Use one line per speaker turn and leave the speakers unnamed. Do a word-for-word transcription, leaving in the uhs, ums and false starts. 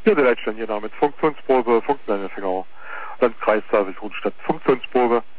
Ja, der Leitstern hier damit. Funktionsprobe, Funktionellempfänger. Landkreis Savels Rundstadt. Funktionsprobe.